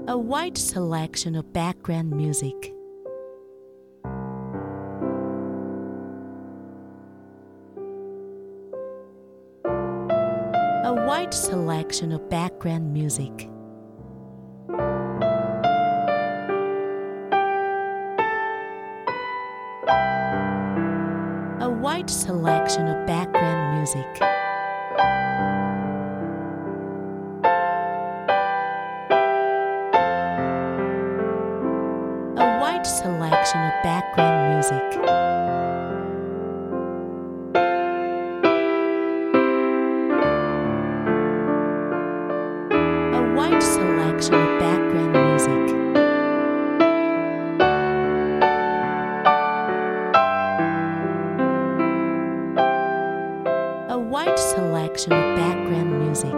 A wide selection of background music. A wide selection of background music. A wide selection of background music. A wide selection of background music. A wide selection of background music. A wide selection of background music.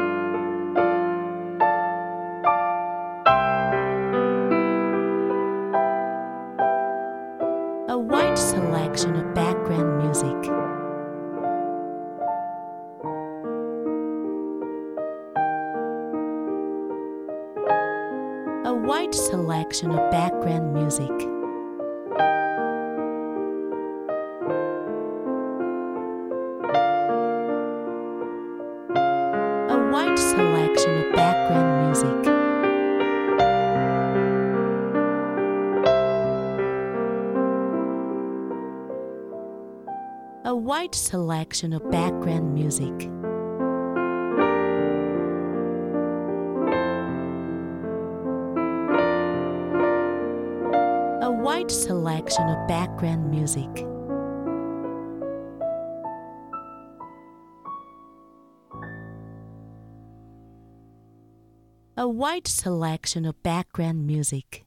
A wide selection of background music. A wide selection of background music. A wide selection of background music. A wide selection of background music. A wide selection of background music. A wide selection of background music.